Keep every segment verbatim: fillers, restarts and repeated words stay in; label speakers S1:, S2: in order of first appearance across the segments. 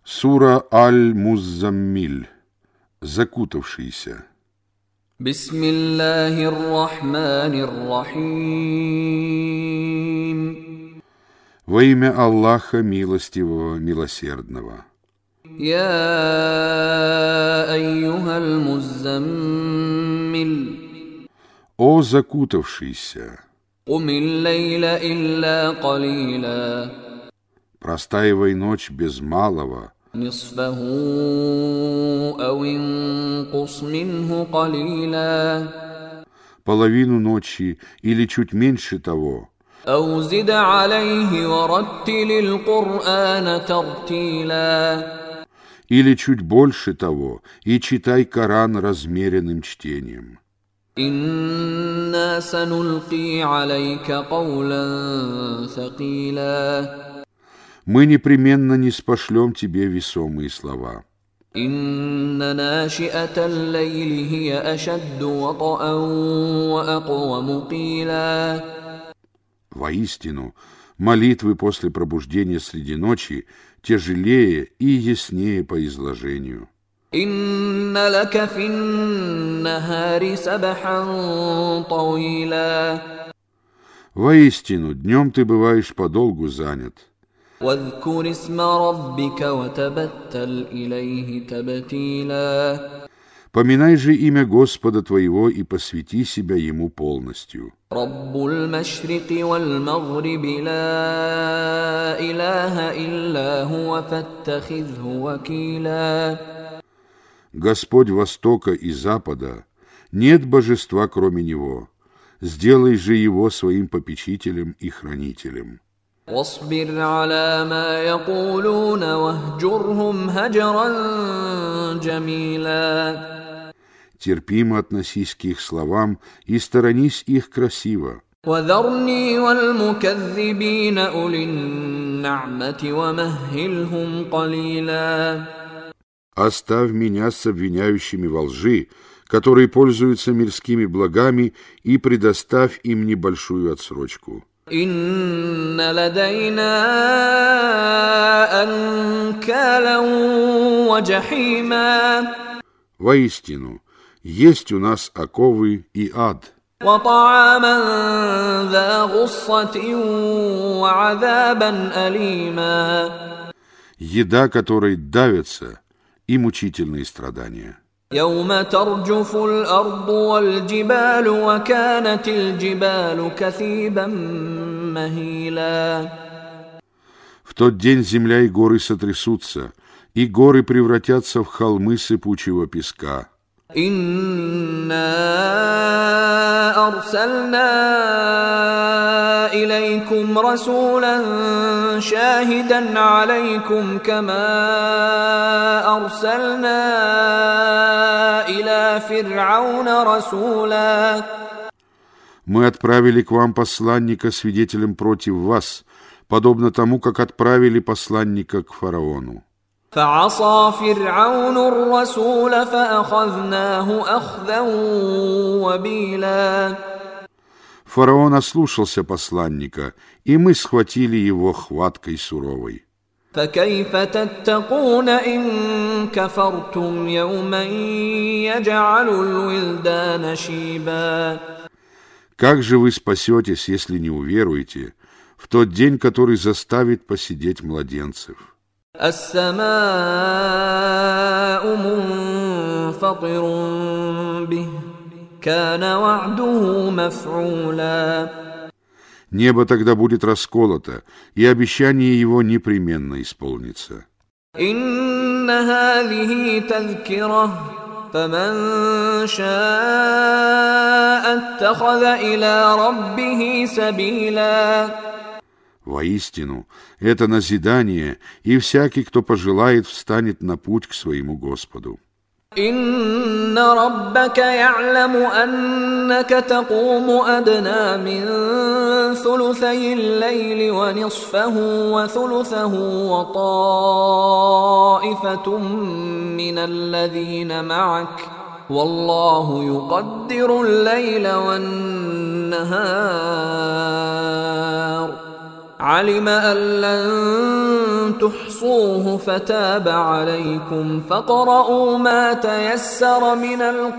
S1: Сура Аль-Муззаммиль. Закутавшийся.
S2: Бисмиллахир-рахманир-рахим.
S1: Во имя Аллаха Милостивого, Милосердного.
S2: Я айюхаль муззаммиль.
S1: О закутавшийся!
S2: Кумил лейля илля калиля.
S1: Простаивай ночь без малого.
S2: Нисфаху ау инкус минху калиля.
S1: Половину ночи или чуть меньше того.
S2: أو زد عليه ورتل القرآن ترتيلا.
S1: Или чуть больше того, и читай Коран размеренным чтением.
S2: إنا سنلقي عليك قولا ثقيلا.
S1: Мы непременно не спошлем тебе весомые слова.
S2: إن ناشئة الليل هي أشد وطئا وأقوم قيلا.
S1: Воистину, молитвы после пробуждения среди ночи тяжелее и яснее по изложению.
S2: إن لك في النهار سبحا طويلا.
S1: Воистину, днем ты бываешь подолгу занят.
S2: واذكر اسم ربك وتبتل إليه تبتيلا.
S1: Поминай же имя Господа твоего и посвяти себя Ему полностью.
S2: رب المشرق والمغرب لا إله إلا هو فاتخذه وكيلا.
S1: Господь Востока и Запада, нет божества кроме Него. Сделай же Его своим попечителем и хранителем.
S2: واصبر على ما يقولون واهجرهم هجرا جميلا.
S1: Терпимо относись к их словам и сторонись их красиво.
S2: وذرني والمكذبين أولي النعمة ومهلهم قليلا.
S1: Оставь меня с обвиняющими во лжи, которые пользуются мирскими благами, и предоставь им небольшую отсрочку.
S2: إن لدينا أنكالا وجحيما.
S1: Воистину, есть у нас оковы и ад.
S2: وطعاما ذا غصة وعذابا أليما.
S1: Еда, которой давятся, и мучительные страдания.
S2: يوم ترجف الأرض والجبال وكانت الجبال كثيبا مهيلا.
S1: В тот день земля и горы сотрясутся, и горы превратятся в холмы сыпучего песка.
S2: إنا أرسلنا إليكم رسولا شاهدا عليكم كما أرسلنا إلى فرعون رسولا.
S1: Мы отправили к вам посланника свидетелем против вас, подобно тому, как отправили посланника к фараону.
S2: فعصى فرعون الرسول فأخذناه أخذا وبيلا.
S1: Фараон ослушался посланника, и мы схватили его хваткой суровой.
S2: فكيف تتقون إن كفرتم يوما يجعل الولدان شيبا.
S1: Как же вы спасетесь, если не уверуете, в тот день, который заставит посидеть младенцев?
S2: السماء منفطر به كان وعده مفعولا.
S1: Небо тогда будет расколото, и обещание его непременно исполнится.
S2: إن هذه تذكرة فمن شاء اتخذ إلى ربه سبيلا.
S1: Воистину, это назидание, и всякий, кто пожелает, встанет на путь к своему Господу.
S2: إن ربك يعلم أنك تقوم أدنى من ثلثي الليل ونصفه وثلثه وطائفة من الذين معك والله يقدر الليل والنهار علم أن لن تحصوه فتاب عليكم فاقرؤوا ما تيسر من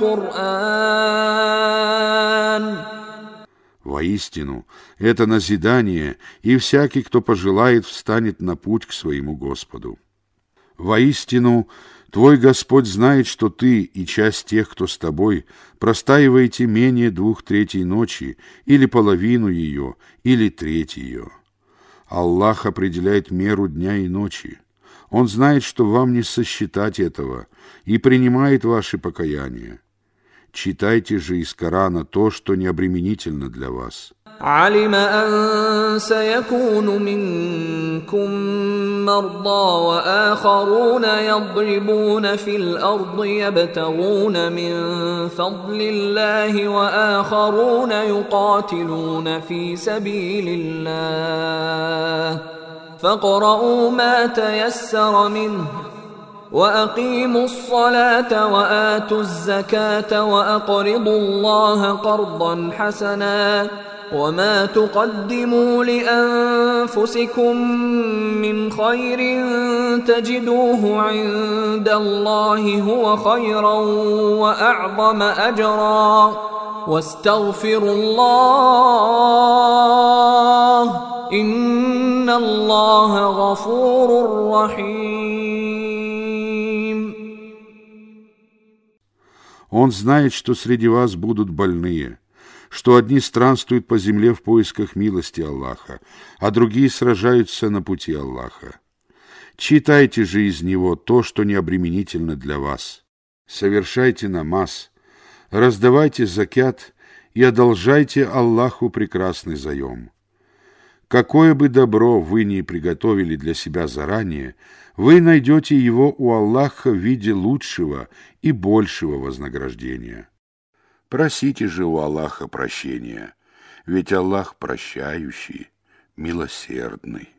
S2: القرآن.
S1: Воистину, это назидание, и всякий, кто пожелает, встанет на путь к своему Господу. Воистину, твой Господь знает, что ты и часть тех, кто с тобой, простаиваете менее двух третей ночи, или половину ее, или треть ее. Аллах определяет меру дня и ночи. Он знает, что вам не сосчитать этого, и принимает ваши покаяния. Читайте же из Корана то, что необременительно для вас.
S2: علم أن سيكون منكم مرضى وآخرون يضربون في الأرض يبتغون من فضل الله وآخرون يقاتلون في سبيل الله فاقرؤوا ما تيسر منه وأقيموا الصلاة وآتوا الزكاة وأقرضوا الله قرضا حسنا وما تقدموا لأنفسكم من خير تجدوه عند الله هو خيرا وأعظم أجرا واستغفروا الله إن الله غفور رحيم.
S1: Он знает, что среди вас будут больные, что одни странствуют по земле в поисках милости Аллаха, а другие сражаются на пути Аллаха. Читайте же из него то, что необременительно для вас. Совершайте намаз, раздавайте закят и одолжайте Аллаху прекрасный заем. Какое бы добро вы ни приготовили для себя заранее, вы найдете его у Аллаха в виде лучшего и большего вознаграждения. Просите же у Аллаха прощения, ведь Аллах прощающий, милосердный.